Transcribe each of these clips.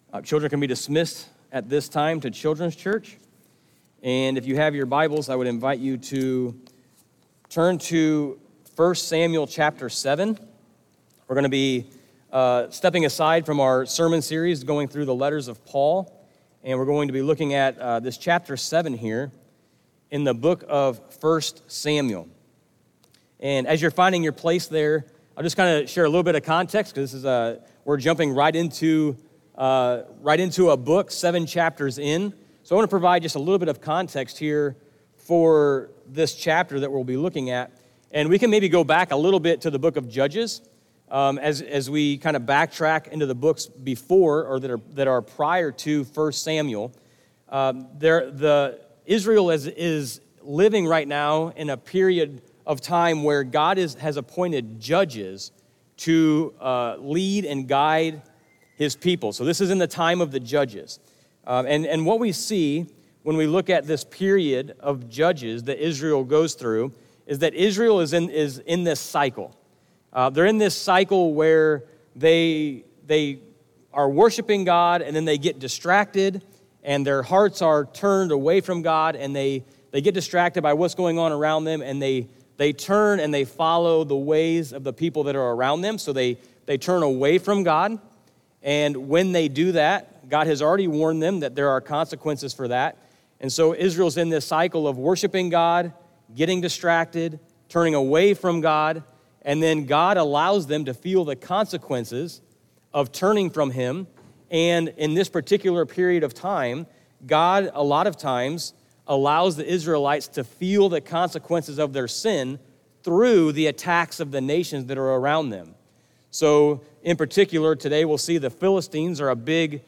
Children can be dismissed at this time to Children's Church. And if you have your Bibles, I would invite you to turn to 1 Samuel chapter 7. We're going to be stepping aside from our sermon series, going through the letters of Paul. And we're going to be looking at this chapter 7 here in the book of 1 Samuel. And as you're finding your place there, I'll just kind of share a little bit of context, because this is we're jumping right into a book 7 chapters in. So I want to provide just a little bit of context here for this chapter that we'll be looking at. And we can maybe go back a little bit to the book of Judges as we kind of backtrack into the books before or that are prior to 1 Samuel. Israel is living right now in a period of time where God has appointed judges to lead and guide his people. So this is in the time of the judges. And what we see when we look at this period of judges that Israel goes through is that Israel is in this cycle. They're in this cycle where they are worshiping God, and then they get distracted, and their hearts are turned away from God, and they get distracted by what's going on around them, and they turn and they follow the ways of the people that are around them. So they turn away from God. And when they do that, God has already warned them that there are consequences for that. And so Israel's in this cycle of worshiping God, getting distracted, turning away from God, and then God allows them to feel the consequences of turning from him. And in this particular period of time, God, a lot of times, allows the Israelites to feel the consequences of their sin through the attacks of the nations that are around them. So, in particular, today we'll see the Philistines are a big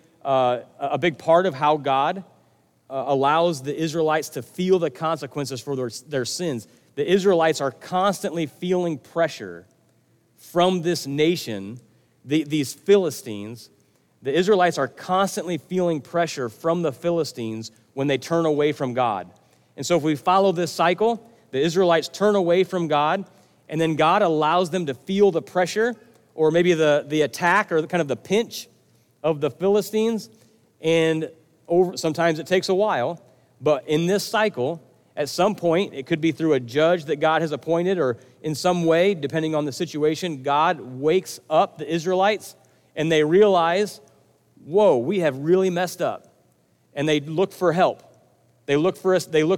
part of how God allows the Israelites to feel the consequences for their sins. The Israelites are constantly feeling pressure from this nation, these Philistines. The Israelites are constantly feeling pressure from the Philistines when they turn away from God. And so if we follow this cycle, the Israelites turn away from God, and then God allows them to feel the pressure, or maybe the attack or kind of the pinch of the Philistines. And sometimes it takes a while, but in this cycle, at some point, it could be through a judge that God has appointed, or in some way, depending on the situation, God wakes up the Israelites and they realize, whoa, we have really messed up. And they look for help. They look for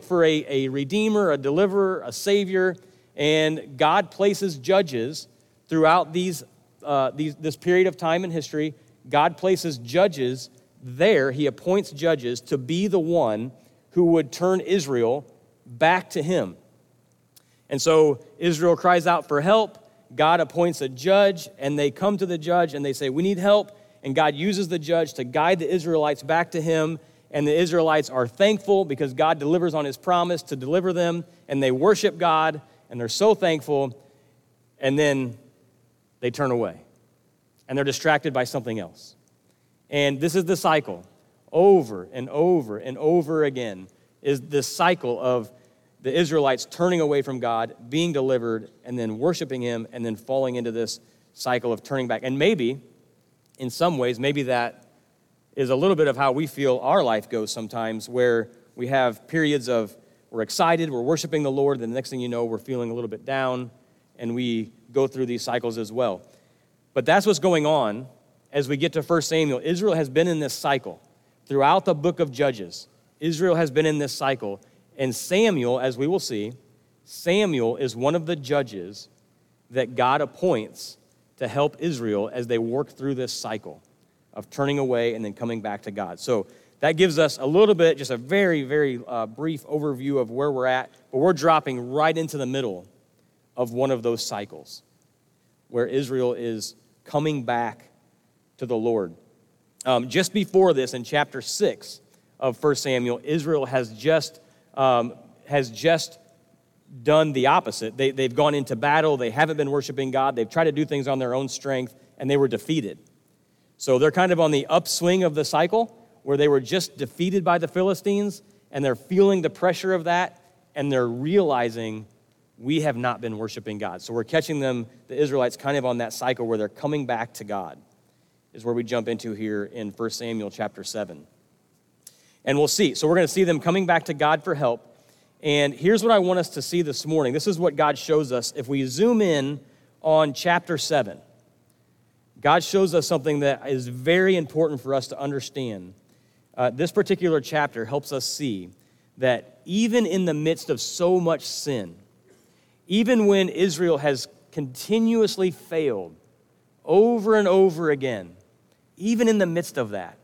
a redeemer, a deliverer, a savior, and God places judges throughout this period of time in history. God places judges there. He appoints judges to be the one who would turn Israel back to him. And so Israel cries out for help. God appoints a judge, and they come to the judge and they say, we need help. And God uses the judge to guide the Israelites back to him. And the Israelites are thankful because God delivers on his promise to deliver them. And they worship God, and they're so thankful. And then they turn away. And they're distracted by something else. And this is the cycle. Over and over and over again is this cycle of the Israelites turning away from God, being delivered, and then worshiping him, and then falling into this cycle of turning back. And maybe, in some ways, maybe that is a little bit of how we feel our life goes sometimes, where we have periods of we're excited, we're worshiping the Lord, then the next thing you know, we're feeling a little bit down, and we go through these cycles as well. But that's what's going on as we get to 1 Samuel. Israel has been in this cycle. Throughout the book of Judges, Israel has been in this cycle. And Samuel, as we will see, Samuel is one of the judges that God appoints to help Israel as they work through this cycle of turning away and then coming back to God. So that gives us a little bit, just a very, very brief overview of where we're at. But we're dropping right into the middle of one of those cycles where Israel is coming back to the Lord. Just before this, in chapter 6 of 1 Samuel, Israel has just done the opposite. They've gone into battle. They haven't been worshiping God. They've tried to do things on their own strength, and they were defeated. So they're kind of on the upswing of the cycle where they were just defeated by the Philistines, and they're feeling the pressure of that, and they're realizing we have not been worshiping God. So we're catching them, the Israelites, kind of on that cycle where they're coming back to God. is where we jump into here in 1 Samuel chapter 7. And we'll see. So we're going to see them coming back to God for help. And here's what I want us to see this morning. This is what God shows us. If we zoom in on chapter 7, God shows us something that is very important for us to understand. This particular chapter helps us see that even in the midst of so much sin, even when Israel has continuously failed over and over again, even in the midst of that,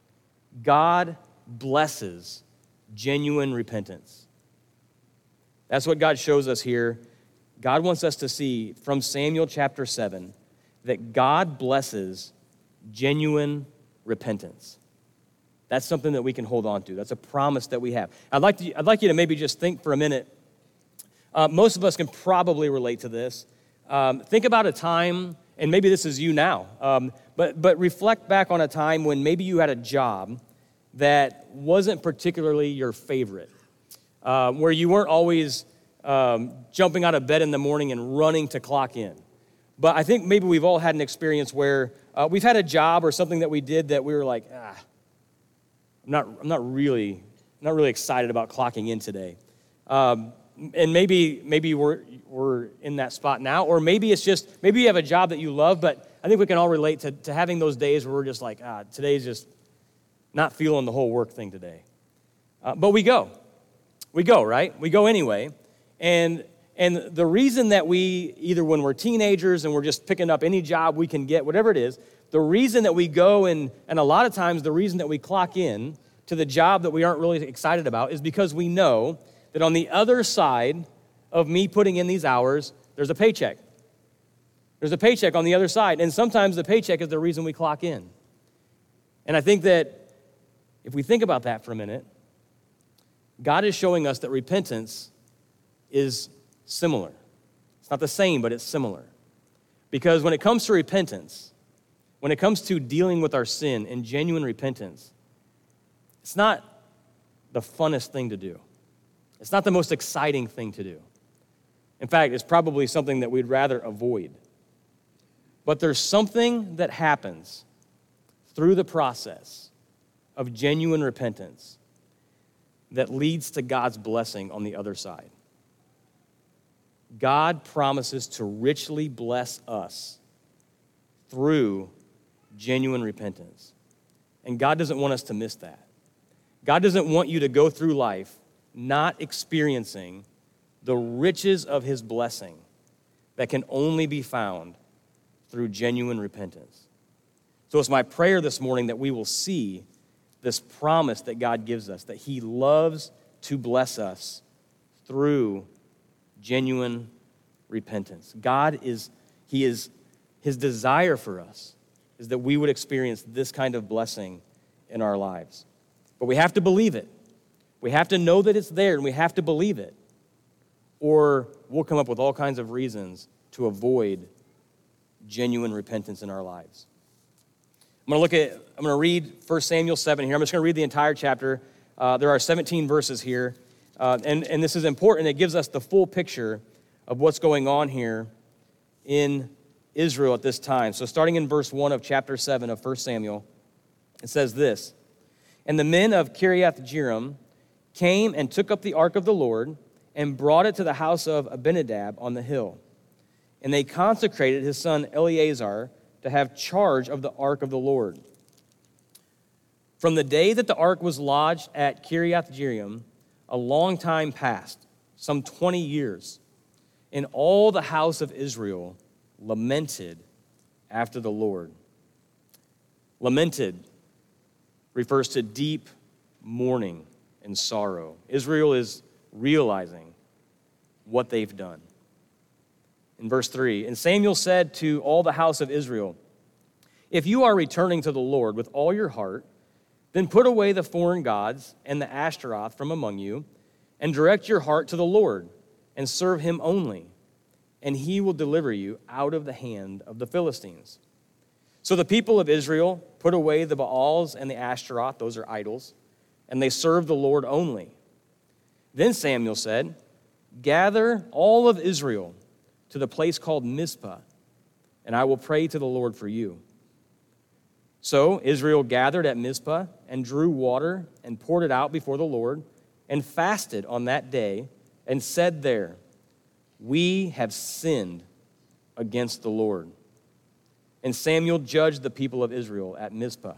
God blesses genuine repentance. That's what God shows us here. God wants us to see from Samuel chapter 7 that God blesses genuine repentance. That's something that we can hold on to. That's a promise that we have. I'd like you to maybe just think for a minute. Most of us can probably relate to this. Think about a time, and maybe this is you now, but reflect back on a time when maybe you had a job that wasn't particularly your favorite, where you weren't always jumping out of bed in the morning and running to clock in. But I think maybe we've all had an experience where we've had a job or something that we did that we were like, I'm not really excited about clocking in today. And maybe we're in that spot now, or maybe it's just, maybe you have a job that you love, but I think we can all relate to having those days where we're just like, today's just not feeling the whole work thing today. But we go, right? We go anyway. And the reason that we, either when we're teenagers and we're just picking up any job we can get, whatever it is, the reason that we go and a lot of times the reason that we clock in to the job that we aren't really excited about is because we know that on the other side of me putting in these hours, there's a paycheck. There's a paycheck on the other side. And sometimes the paycheck is the reason we clock in. And I think that if we think about that for a minute, God is showing us that repentance is similar. It's not the same, but it's similar. Because when it comes to repentance, when it comes to dealing with our sin and genuine repentance, it's not the funnest thing to do. It's not the most exciting thing to do. In fact, it's probably something that we'd rather avoid. But there's something that happens through the process of genuine repentance that leads to God's blessing on the other side. God promises to richly bless us through genuine repentance. And God doesn't want us to miss that. God doesn't want you to go through life not experiencing the riches of his blessing that can only be found through genuine repentance. So it's my prayer this morning that we will see this promise that God gives us, that he loves to bless us through genuine repentance. His desire for us is that we would experience this kind of blessing in our lives. But we have to believe it. We have to know that it's there, and we have to believe it. Or we'll come up with all kinds of reasons to avoid genuine repentance in our lives. I'm going to read 1 Samuel 7 here. I'm just going to read the entire chapter. There are 17 verses here. And this is important. It gives us the full picture of what's going on here in Israel at this time. So starting in verse 1 of chapter 7 of 1 Samuel, it says this: "And the men of Kiriath-Jearim came and took up the ark of the Lord and brought it to the house of Abinadab on the hill. And they consecrated his son Eleazar to have charge of the ark of the Lord. From the day that the ark was lodged at Kiriath-Jearim, a long time passed, some 20 years, and all the house of Israel lamented after the Lord." Lamented refers to deep mourning and sorrow. Israel is realizing what they've done. In verse 3, "And Samuel said to all the house of Israel, 'If you are returning to the Lord with all your heart, then put away the foreign gods and the Ashtaroth from among you, and direct your heart to the Lord, and serve him only, and he will deliver you out of the hand of the Philistines.' So the people of Israel put away the Baals and the Ashtaroth," those are idols, "and they served the Lord only. Then Samuel said, 'Gather all of Israel to the place called Mizpah, and I will pray to the Lord for you.' So Israel gathered at Mizpah and drew water and poured it out before the Lord and fasted on that day and said there, "We have sinned against the Lord." And Samuel judged the people of Israel at Mizpah.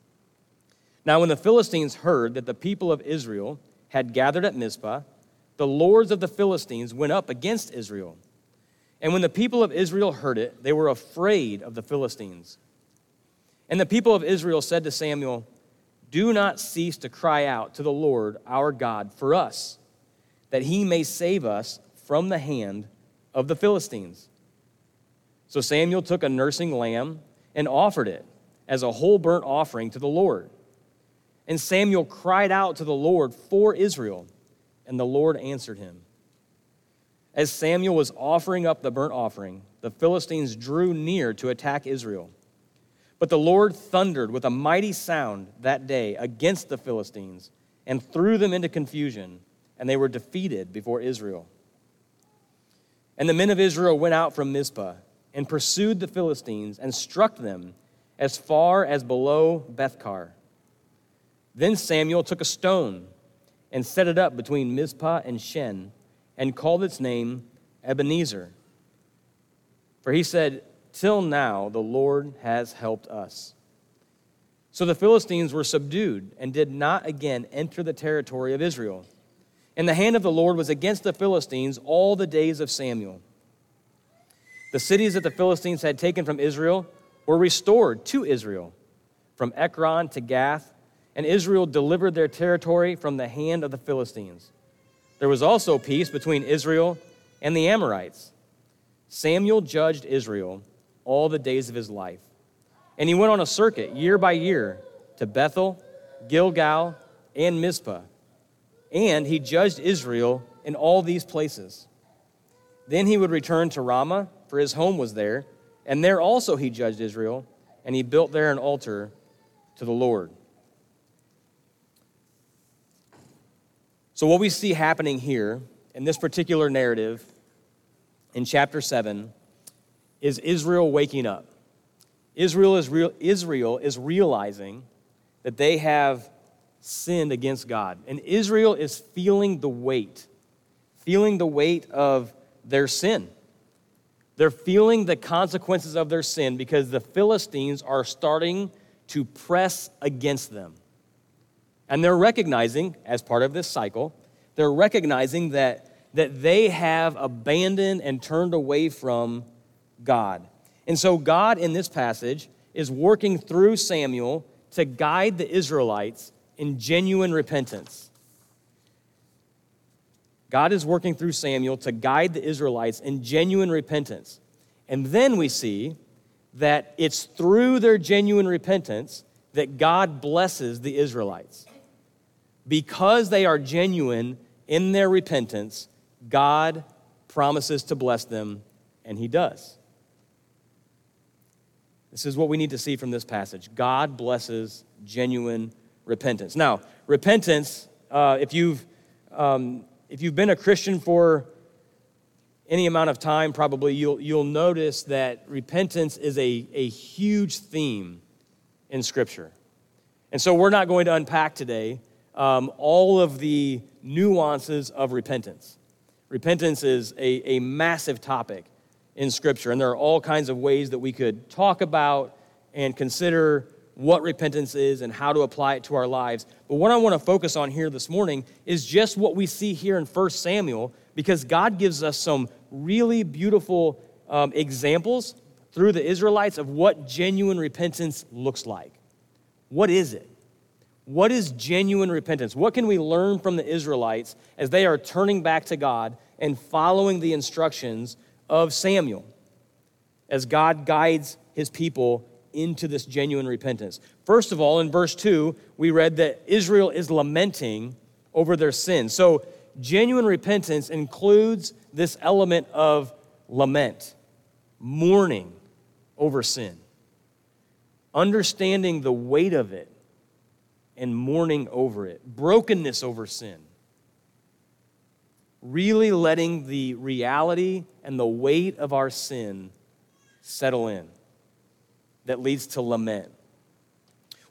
Now when the Philistines heard that the people of Israel had gathered at Mizpah, the lords of the Philistines went up against Israel. And when the people of Israel heard it, they were afraid of the Philistines. And the people of Israel said to Samuel, "Do not cease to cry out to the Lord our God for us, that he may save us from the hand of the Philistines." So Samuel took a nursing lamb and offered it as a whole burnt offering to the Lord. And Samuel cried out to the Lord for Israel, and the Lord answered him. As Samuel was offering up the burnt offering, the Philistines drew near to attack Israel. But the Lord thundered with a mighty sound that day against the Philistines and threw them into confusion, and they were defeated before Israel. And the men of Israel went out from Mizpah and pursued the Philistines and struck them as far as below Bethkar. Then Samuel took a stone and set it up between Mizpah and Shen and called its name Ebenezer. For he said, "Till now the Lord has helped us." So the Philistines were subdued and did not again enter the territory of Israel. And the hand of the Lord was against the Philistines all the days of Samuel. The cities that the Philistines had taken from Israel were restored to Israel, from Ekron to Gath, and Israel delivered their territory from the hand of the Philistines. There was also peace between Israel and the Amorites. Samuel judged Israel all the days of his life. And he went on a circuit year by year to Bethel, Gilgal, and Mizpah. And he judged Israel in all these places. Then he would return to Ramah, for his home was there, and there also he judged Israel, and he built there an altar to the Lord. So what we see happening here in this particular narrative in chapter 7 is Israel waking up. Israel is realizing that they have sinned against God. And Israel is feeling the weight of their sin. They're feeling the consequences of their sin because the Philistines are starting to press against them. And they're recognizing, as part of this cycle, they're recognizing that they have abandoned and turned away from God. And so God, in this passage, is working through Samuel to guide the Israelites in genuine repentance. God is working through Samuel to guide the Israelites in genuine repentance. And then we see that it's through their genuine repentance that God blesses the Israelites. Because they are genuine in their repentance, God promises to bless them, and he does. This is what we need to see from this passage. God blesses genuine repentance. Now, repentance, if you've been a Christian for any amount of time, probably you'll notice that repentance is a huge theme in Scripture. And so we're not going to unpack today all of the nuances of repentance. Repentance is a massive topic in Scripture, and there are all kinds of ways that we could talk about and consider what repentance is and how to apply it to our lives. But what I want to focus on here this morning is just what we see here in 1 Samuel, because God gives us some really beautiful examples through the Israelites of what genuine repentance looks like. What is it? What is genuine repentance? What can we learn from the Israelites as they are turning back to God and following the instructions of Samuel as God guides his people into this genuine repentance? First of all, in verse 2, we read that Israel is lamenting over their sin. So genuine repentance includes this element of lament, mourning over sin, understanding the weight of it and mourning over it, brokenness over sin, really letting the reality and the weight of our sin settle in. That leads to lament.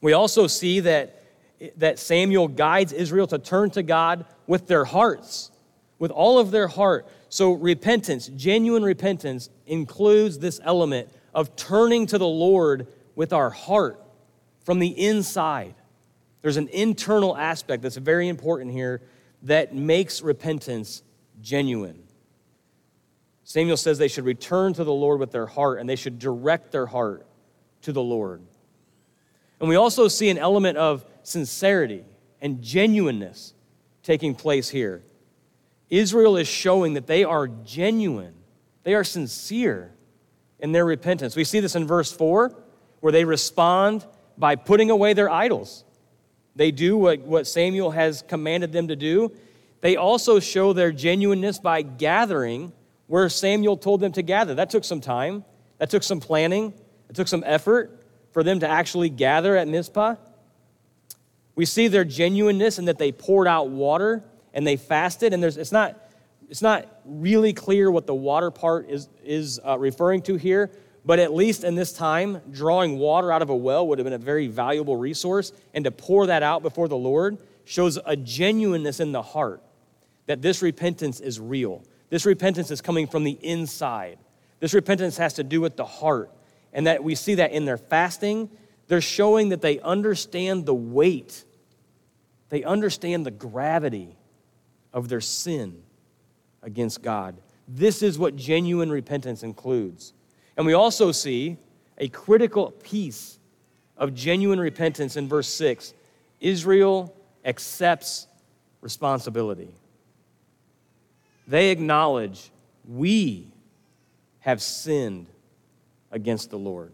We also see that Samuel guides Israel to turn to God with their hearts, with all of their heart. So repentance, genuine repentance, includes this element of turning to the Lord with our heart from the inside. There's an internal aspect that's very important here that makes repentance genuine. Samuel says they should return to the Lord with their heart, and they should direct their heart to the Lord. And we also see an element of sincerity and genuineness taking place here. Israel is showing that they are genuine. They are sincere in their repentance. We see this in verse 4, where they respond by putting away their idols. They do what Samuel has commanded them to do. They also show their genuineness by gathering where Samuel told them to gather. That took some time. That took some planning. It took some effort for them to actually gather at Mizpah. We see their genuineness in that they poured out water and they fasted. And it's not really clear what the water part is referring to here, but at least in this time, drawing water out of a well would have been a very valuable resource, and to pour that out before the Lord shows a genuineness in the heart that this repentance is real. This repentance is coming from the inside. This repentance has to do with the heart, and that we see that in their fasting. They're showing that they understand the weight, they understand the gravity of their sin against God. This is what genuine repentance includes. And we also see a critical piece of genuine repentance in verse 6. Israel accepts responsibility. They acknowledge, we have sinned against the Lord.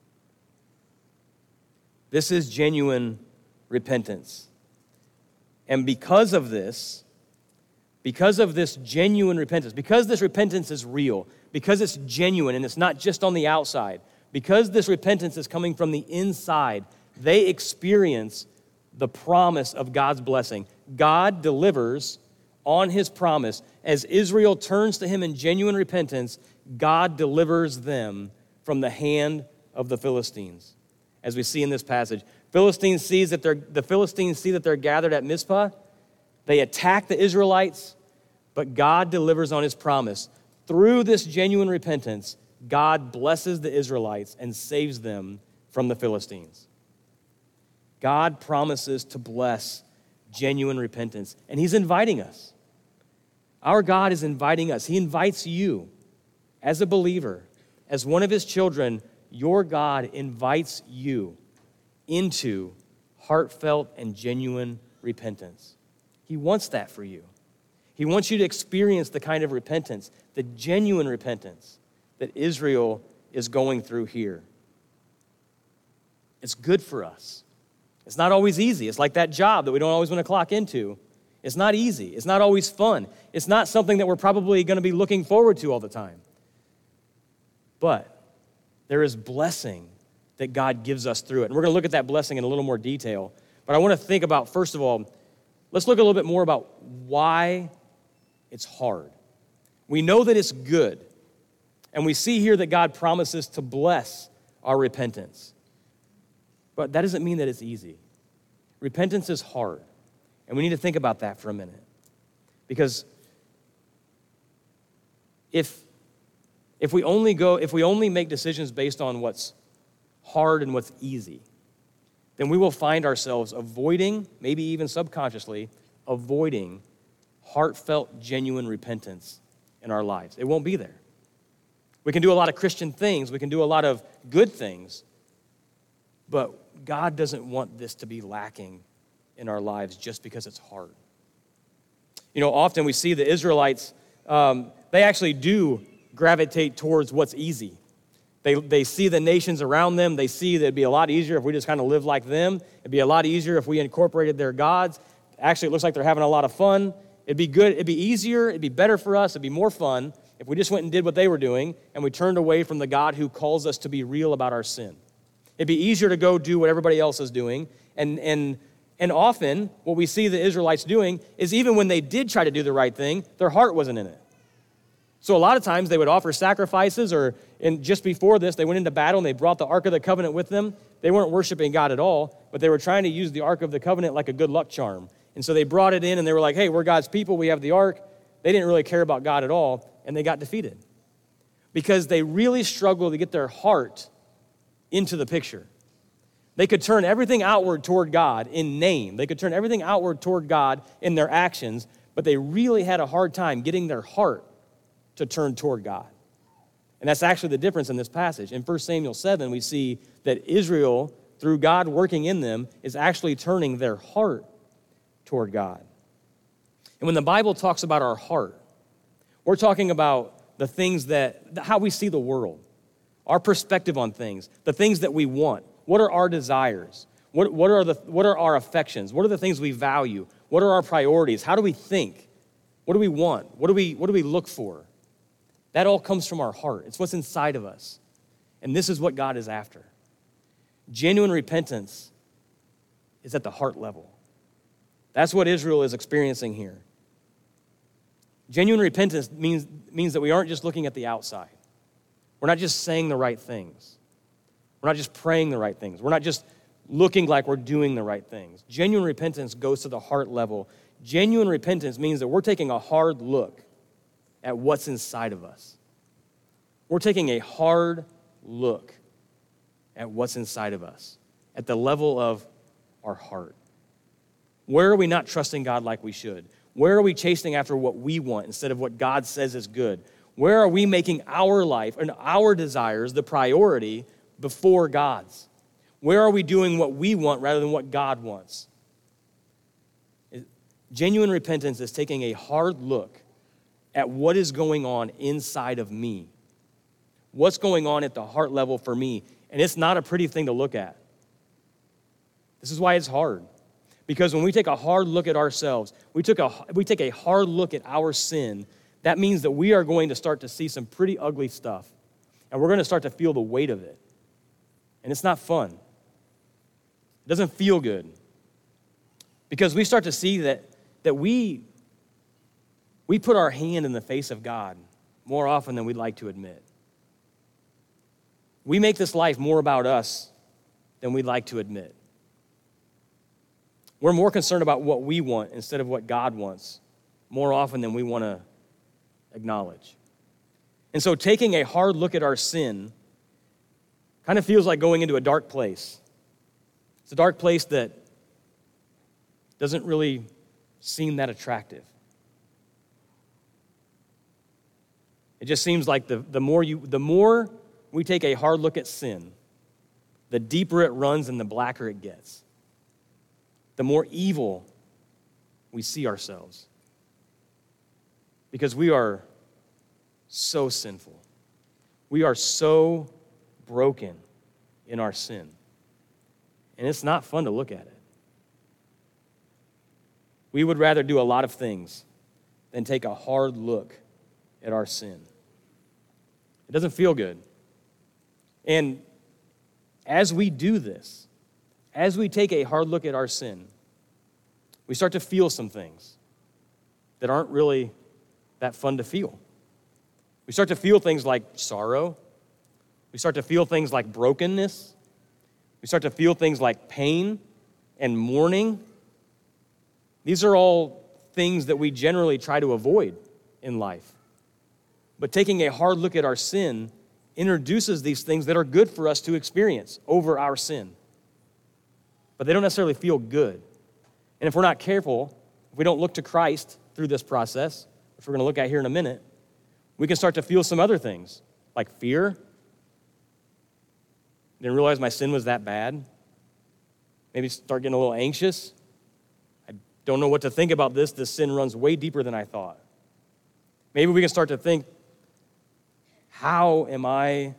This is genuine repentance. And because of this genuine repentance, because this repentance is real, because it's genuine and it's not just on the outside, because this repentance is coming from the inside, they experience the promise of God's blessing. God delivers on his promise. As Israel turns to him in genuine repentance, God delivers them from the hand of the Philistines. As we see in this passage, the Philistines see that they're gathered at Mizpah. They attack the Israelites, but God delivers on his promise. Through this genuine repentance, God blesses the Israelites and saves them from the Philistines. God promises to bless genuine repentance, and he's inviting us. Our God is inviting us. He invites you as a believer, as one of his children. Your God invites you into heartfelt and genuine repentance. He wants that for you. He wants you to experience the kind of repentance, the genuine repentance that Israel is going through here. It's good for us. It's not always easy. It's like that job that we don't always want to clock into. It's not easy. It's not always fun. It's not something that we're probably going to be looking forward to all the time. But there is blessing that God gives us through it. And we're going to look at that blessing in a little more detail. But I want to think about, first of all, let's look a little bit more about why it's hard. We know that it's good. And we see here that God promises to bless our repentance. But that doesn't mean that it's easy. Repentance is hard. And we need to think about that for a minute. Because if we only make decisions based on what's hard and what's easy, then we will find ourselves avoiding, maybe even subconsciously, avoiding heartfelt, genuine repentance in our lives. It won't be there. We can do a lot of Christian things. We can do a lot of good things. But God doesn't want this to be lacking in our lives just because it's hard. You know, often we see the Israelites, they actually do gravitate towards what's easy. They see the nations around them. They see that it'd be a lot easier if we just kind of live like them. It'd be a lot easier if we incorporated their gods. Actually, it looks like they're having a lot of fun. It'd be good. It'd be easier. It'd be better for us. It'd be more fun if we just went and did what they were doing and we turned away from the God who calls us to be real about our sin. It'd be easier to go do what everybody else is doing. And often what we see the Israelites doing is even when they did try to do the right thing, their heart wasn't in it. So a lot of times they would offer sacrifices, and just before this, they went into battle and they brought the Ark of the Covenant with them, they weren't worshiping God at all, but they were trying to use the Ark of the Covenant like a good luck charm. And so they brought it in and they were like, hey, we're God's people, we have the Ark. They didn't really care about God at all, and they got defeated because they really struggled to get their heart into the picture. They could turn everything outward toward God in name. They could turn everything outward toward God in their actions, but they really had a hard time getting their heart to turn toward God. And that's actually the difference in this passage. In 1 Samuel 7, we see that Israel, through God working in them, is actually turning their heart toward God. And when the Bible talks about our heart, we're talking about the things how we see the world, our perspective on things, the things that we want. What are our desires? What are our affections? What are the things we value? What are our priorities? How do we think? What do we want? What do we look for? That all comes from our heart. It's what's inside of us. And this is what God is after. Genuine repentance is at the heart level. That's what Israel is experiencing here. Genuine repentance means that we aren't just looking at the outside. We're not just saying the right things. We're not just praying the right things. We're not just looking like we're doing the right things. Genuine repentance goes to the heart level. Genuine repentance means that we're taking a hard look at what's inside of us. We're taking a hard look at what's inside of us, at the level of our heart. Where are we not trusting God like we should? Where are we chasing after what we want instead of what God says is good? Where are we making our life and our desires the priority before God's? Where are we doing what we want rather than what God wants? Genuine repentance is taking a hard look at what is going on inside of me. What's going on at the heart level for me? And it's not a pretty thing to look at. This is why it's hard. Because when we take a hard look at ourselves, we take a hard look at our sin, that means that we are going to start to see some pretty ugly stuff. And we're going to start to feel the weight of it. And it's not fun. It doesn't feel good. Because we start to see that we put our hand in the face of God more often than we'd like to admit. We make this life more about us than we'd like to admit. We're more concerned about what we want instead of what God wants more often than we want to acknowledge. And so taking a hard look at our sin kind of feels like going into a dark place. It's a dark place that doesn't really seem that attractive. It just seems like the more we take a hard look at sin, the deeper it runs and the blacker it gets. The more evil we see ourselves. Because we are so sinful. We are so broken in our sin. And it's not fun to look at it. We would rather do a lot of things than take a hard look at our sin. It doesn't feel good. And as we do this, as we take a hard look at our sin, we start to feel some things that aren't really that fun to feel. We start to feel things like sorrow. We start to feel things like brokenness. We start to feel things like pain and mourning. These are all things that we generally try to avoid in life. But taking a hard look at our sin introduces these things that are good for us to experience over our sin. But they don't necessarily feel good. And if we're not careful, if we don't look to Christ through this process, which we're going to look at here in a minute, we can start to feel some other things, like fear. Didn't realize my sin was that bad. Maybe start getting a little anxious. I don't know what to think about this. This sin runs way deeper than I thought. Maybe we can start to think, how am I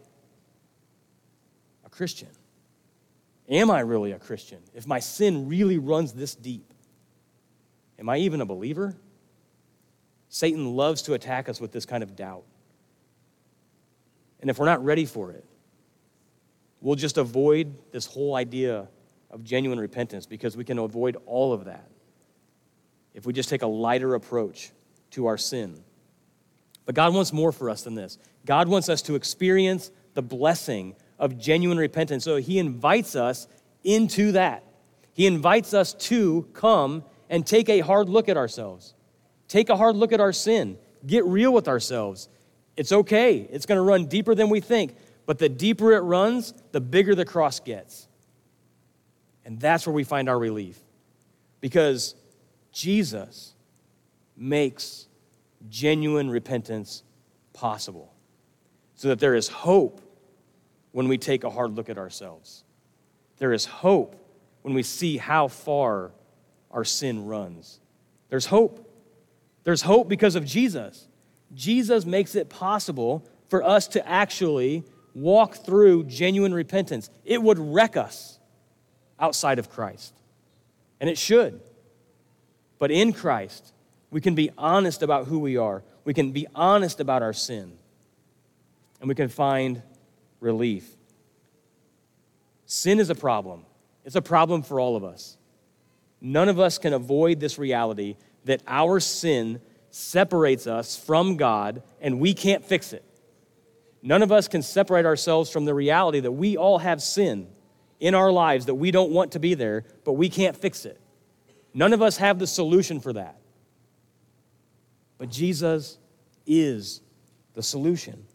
a Christian? Am I really a Christian? If my sin really runs this deep, am I even a believer? Satan loves to attack us with this kind of doubt. And if we're not ready for it, we'll just avoid this whole idea of genuine repentance because we can avoid all of that if we just take a lighter approach to our sin. But God wants more for us than this. God wants us to experience the blessing of genuine repentance. So he invites us into that. He invites us to come and take a hard look at ourselves. Take a hard look at our sin. Get real with ourselves. It's okay. It's going to run deeper than we think. But the deeper it runs, the bigger the cross gets. And that's where we find our relief. Because Jesus makes genuine repentance possible. So that there is hope when we take a hard look at ourselves. There is hope when we see how far our sin runs. There's hope. There's hope because of Jesus. Jesus makes it possible for us to actually walk through genuine repentance. It would wreck us outside of Christ. And it should. But in Christ, we can be honest about who we are. We can be honest about our sin. And we can find relief. Sin is a problem. It's a problem for all of us. None of us can avoid this reality that our sin separates us from God and we can't fix it. None of us can separate ourselves from the reality that we all have sin in our lives that we don't want to be there, but we can't fix it. None of us have the solution for that. But Jesus is the solution.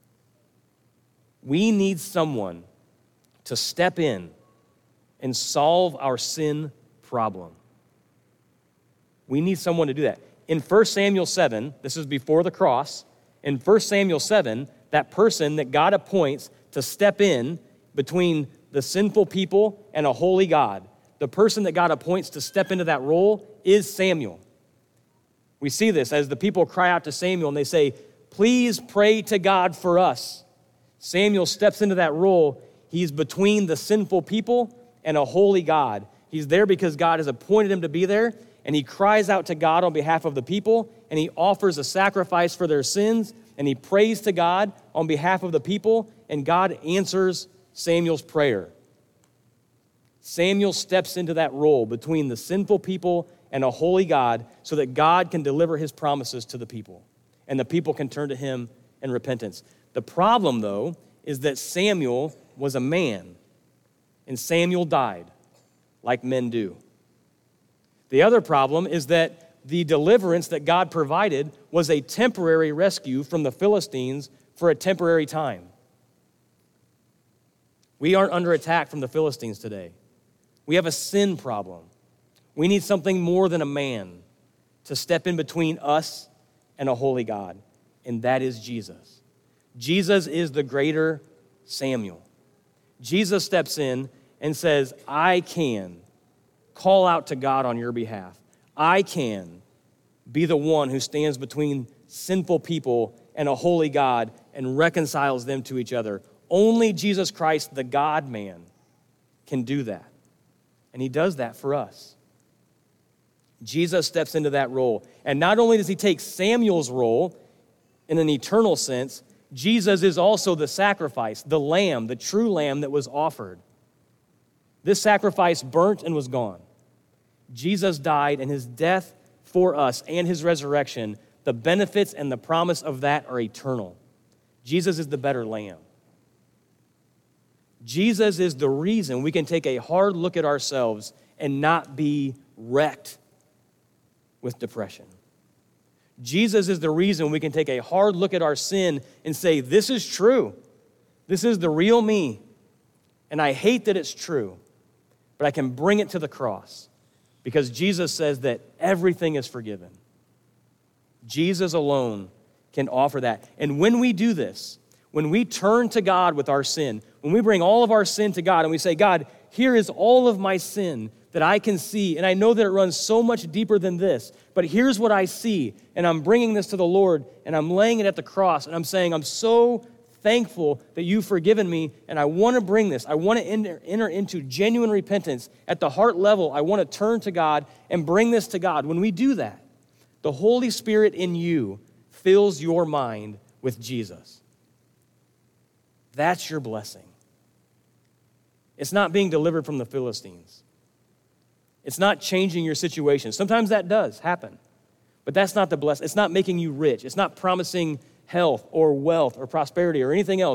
We need someone to step in and solve our sin problem. We need someone to do that. In 1 Samuel 7, this is before the cross, in 1 Samuel 7, that person that God appoints to step in between the sinful people and a holy God, the person that God appoints to step into that role is Samuel. We see this as the people cry out to Samuel and they say, "Please pray to God for us." Samuel steps into that role. He's between the sinful people and a holy God. He's there because God has appointed him to be there, and he cries out to God on behalf of the people, and he offers a sacrifice for their sins, and he prays to God on behalf of the people, and God answers Samuel's prayer. Samuel steps into that role between the sinful people and a holy God so that God can deliver his promises to the people, and the people can turn to him in repentance. The problem, though, is that Samuel was a man, and Samuel died, like men do. The other problem is that the deliverance that God provided was a temporary rescue from the Philistines for a temporary time. We aren't under attack from the Philistines today. We have a sin problem. We need something more than a man to step in between us and a holy God, and that is Jesus. Jesus is the greater Samuel. Jesus steps in and says, "I can call out to God on your behalf. I can be the one who stands between sinful people and a holy God and reconciles them to each other." Only Jesus Christ, the God-man, can do that. And he does that for us. Jesus steps into that role. And not only does he take Samuel's role in an eternal sense, Jesus is also the sacrifice, the lamb, the true lamb that was offered. This sacrifice burnt and was gone. Jesus died, and his death for us and his resurrection, the benefits and the promise of that are eternal. Jesus is the better lamb. Jesus is the reason we can take a hard look at ourselves and not be wrecked with depression. Jesus is the reason we can take a hard look at our sin and say, "This is true. This is the real me. And I hate that it's true, but I can bring it to the cross because Jesus says that everything is forgiven." Jesus alone can offer that. And when we do this, when we turn to God with our sin, when we bring all of our sin to God and we say, "God, here is all of my sin that I can see, and I know that it runs so much deeper than this, but here's what I see, and I'm bringing this to the Lord, and I'm laying it at the cross, and I'm saying, I'm so thankful that you've forgiven me, and I want to bring this. I want to enter into genuine repentance. At the heart level, I want to turn to God and bring this to God." When we do that, the Holy Spirit in you fills your mind with Jesus. That's your blessing. It's not being delivered from the Philistines. It's not changing your situation. Sometimes that does happen, but that's not the blessing. It's not making you rich. It's not promising health or wealth or prosperity or anything else.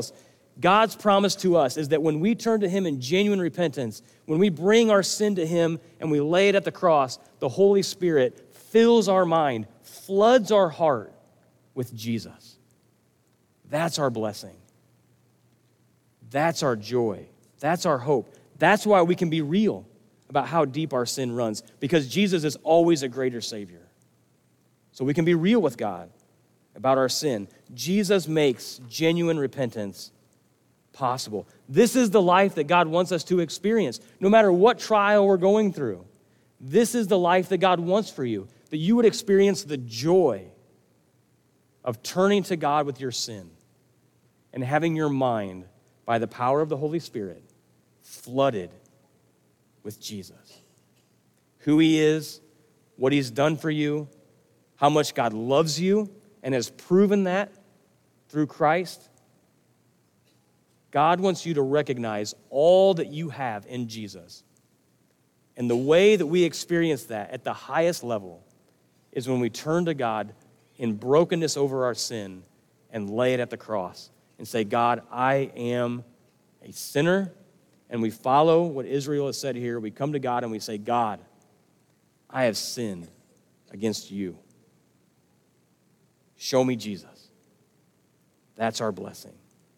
God's promise to us is that when we turn to him in genuine repentance, when we bring our sin to him and we lay it at the cross, the Holy Spirit fills our mind, floods our heart with Jesus. That's our blessing. That's our joy. That's our hope. That's why we can be real about how deep our sin runs, because Jesus is always a greater Savior. So we can be real with God about our sin. Jesus makes genuine repentance possible. This is the life that God wants us to experience, no matter what trial we're going through. This is the life that God wants for you, that you would experience the joy of turning to God with your sin and having your mind, by the power of the Holy Spirit, flooded with Jesus. Who he is, what he's done for you, how much God loves you and has proven that through Christ. God wants you to recognize all that you have in Jesus. And the way that we experience that at the highest level is when we turn to God in brokenness over our sin and lay it at the cross and say, God, I am a sinner. And we follow what Israel has said here. We come to God and we say, God, I have sinned against you. Show me Jesus. That's our blessing.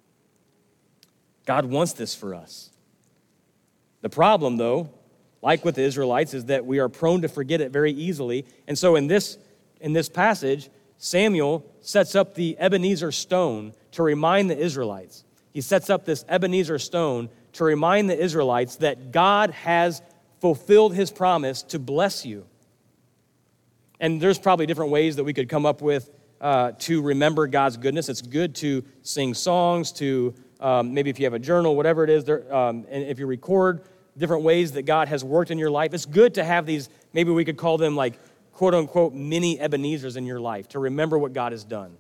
God wants this for us. The problem, though, like with the Israelites, is that we are prone to forget it very easily. And so in this passage, Samuel sets up the Ebenezer stone to remind the Israelites. He sets up this Ebenezer stone to remind the Israelites that God has fulfilled his promise to bless you. And there's probably different ways that we could come up with to remember God's goodness. It's good to sing songs, to maybe if you have a journal, whatever it is, and if you record different ways that God has worked in your life, it's good to have these, maybe we could call them like quote unquote mini Ebenezers in your life to remember what God has done.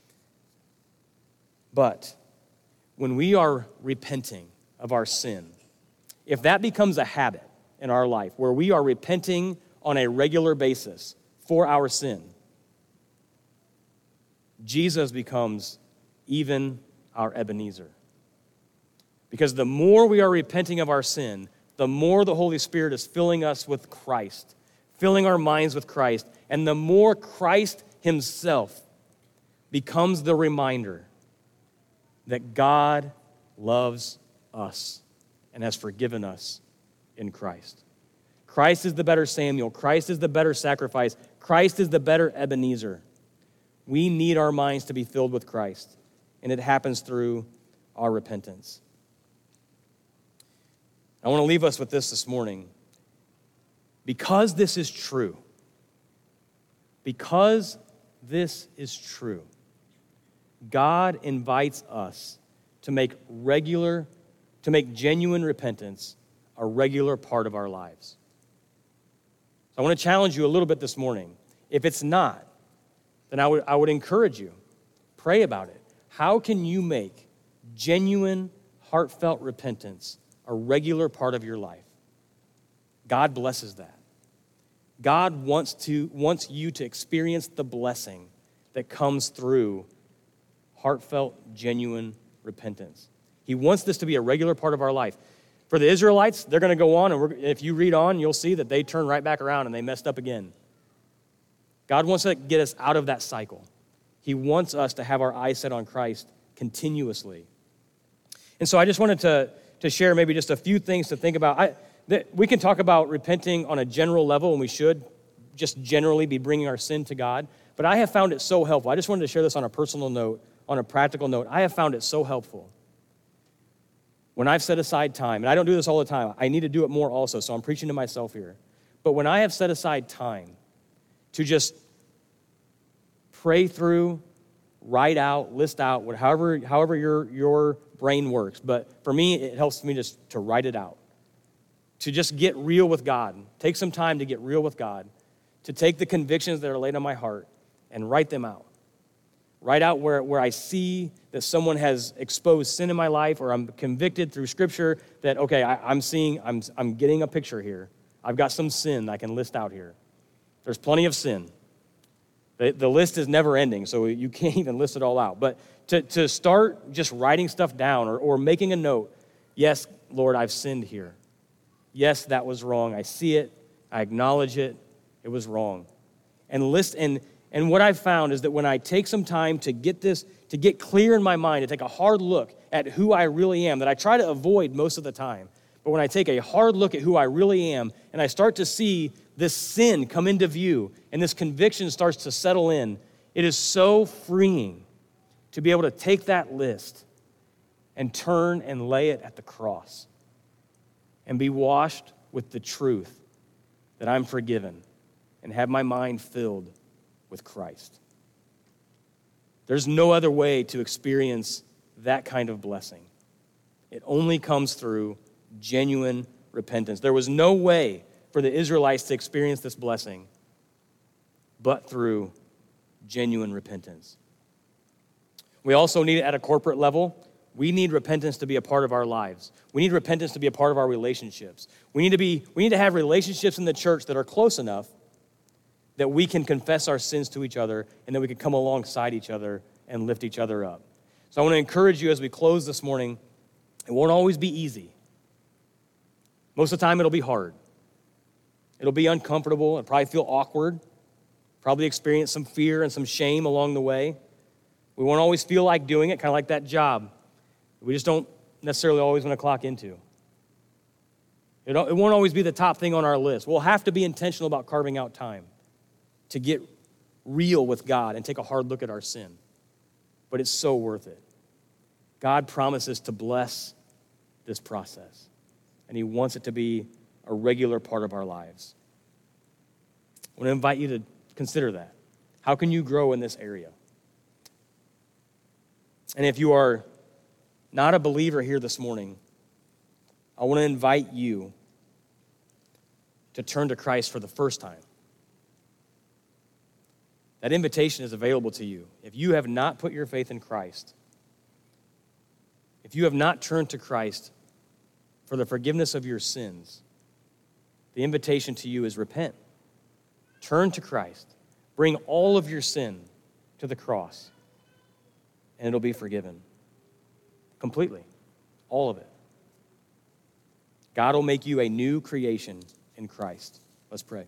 But when we are repenting of our sin, if that becomes a habit in our life where we are repenting on a regular basis for our sin, Jesus becomes even our Ebenezer. Because the more we are repenting of our sin, the more the Holy Spirit is filling us with Christ, filling our minds with Christ, and the more Christ himself becomes the reminder that God loves us and has forgiven us in Christ. Christ is the better Samuel. Christ is the better sacrifice. Christ is the better Ebenezer. We need our minds to be filled with Christ, and it happens through our repentance. I want to leave us with this morning. Because this is true, God invites us to make genuine repentance a regular part of our lives. So I want to challenge you a little bit this morning. If it's not, then I would encourage you, pray about it. How can you make genuine, heartfelt repentance a regular part of your life? God blesses that. God wants you to experience the blessing that comes through heartfelt, genuine repentance. He wants this to be a regular part of our life. For the Israelites, they're going to go on, and if you read on, you'll see that they turn right back around and they messed up again. God wants to get us out of that cycle. He wants us to have our eyes set on Christ continuously. And so I just wanted to share maybe just a few things to think about. We can talk about repenting on a general level, and we should just generally be bringing our sin to God. But I have found it so helpful. I just wanted to share this on a personal note, on a practical note. I have found it so helpful when I've set aside time, and I don't do this all the time. I need to do it more also, so I'm preaching to myself here. But when I have set aside time to just pray through, write out, list out, however your brain works. But for me, it helps me just to write it out, to just get real with God. Take some time to get real with God, to take the convictions that are laid on my heart and write them out. Write out where I see that someone has exposed sin in my life, or I'm convicted through Scripture that, okay, I'm getting a picture here. I've got some sin I can list out here. There's plenty of sin. The list is never ending, so you can't even list it all out. But to start just writing stuff down or making a note, yes, Lord, I've sinned here. Yes, that was wrong. I see it. I acknowledge it. It was wrong. And what I've found is that when I take some time to get clear in my mind, to take a hard look at who I really am, that I try to avoid most of the time, but when I take a hard look at who I really am and I start to see this sin come into view and this conviction starts to settle in, it is so freeing to be able to take that list and turn and lay it at the cross and be washed with the truth that I'm forgiven and have my mind filled with Christ. There's no other way to experience that kind of blessing. It only comes through genuine repentance. There was no way for the Israelites to experience this blessing but through genuine repentance. We also need it at a corporate level. We need repentance to be a part of our lives. We need repentance to be a part of our relationships. We need to have relationships in the church that are close enough that we can confess our sins to each other and that we can come alongside each other and lift each other up. So I want to encourage you as we close this morning, it won't always be easy. Most of the time it'll be hard. It'll be uncomfortable. It'll probably feel awkward. Probably experience some fear and some shame along the way. We won't always feel like doing it, kind of like that job. We just don't necessarily always want to clock into. It won't always be the top thing on our list. We'll have to be intentional about carving out time to get real with God and take a hard look at our sin. But it's so worth it. God promises to bless this process, and he wants it to be a regular part of our lives. I want to invite you to consider that. How can you grow in this area? And if you are not a believer here this morning, I want to invite you to turn to Christ for the first time. That invitation is available to you. If you have not put your faith in Christ, if you have not turned to Christ for the forgiveness of your sins, the invitation to you is repent. Turn to Christ. Bring all of your sin to the cross, and it'll be forgiven. Completely. All of it. God will make you a new creation in Christ. Let's pray.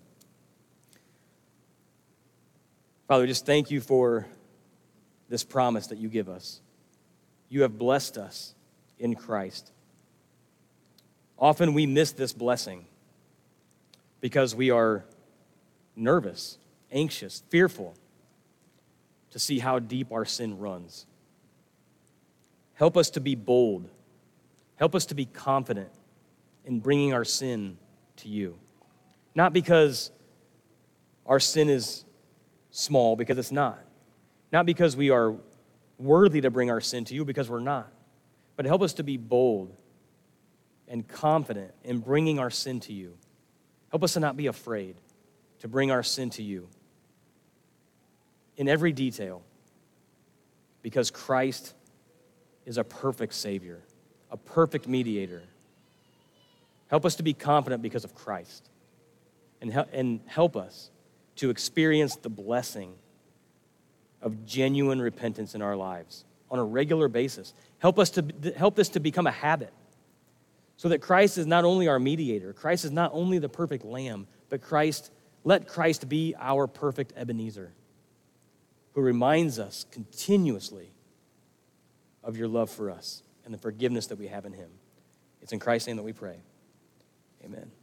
Father, we just thank you for this promise that you give us. You have blessed us in Christ. Often we miss this blessing because we are nervous, anxious, fearful to see how deep our sin runs. Help us to be bold. Help us to be confident in bringing our sin to you. Not because our sin is small, because it's not. Not because we are worthy to bring our sin to you, because we're not. But help us to be bold and confident in bringing our sin to you. Help us to not be afraid to bring our sin to you in every detail, because Christ is a perfect Savior, a perfect mediator. Help us to be confident because of Christ, and help us to experience the blessing of genuine repentance in our lives on a regular basis. Help this to become a habit, so that Christ is not only our mediator, Christ is not only the perfect Lamb, but let Christ be our perfect Ebenezer, who reminds us continuously of your love for us and the forgiveness that we have in him. It's in Christ's name that we pray. Amen.